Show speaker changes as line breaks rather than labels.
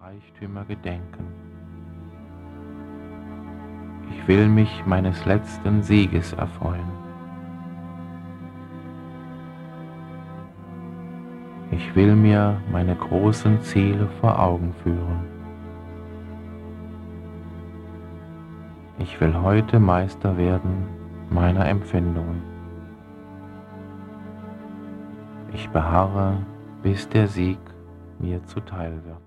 Reichtümer gedenken. Ich will mich meines letzten Sieges erfreuen. Ich will mir meine großen Ziele vor Augen führen. Ich will heute Meister werden meiner Empfindungen. Ich beharre, bis der Sieg mir zuteil wird.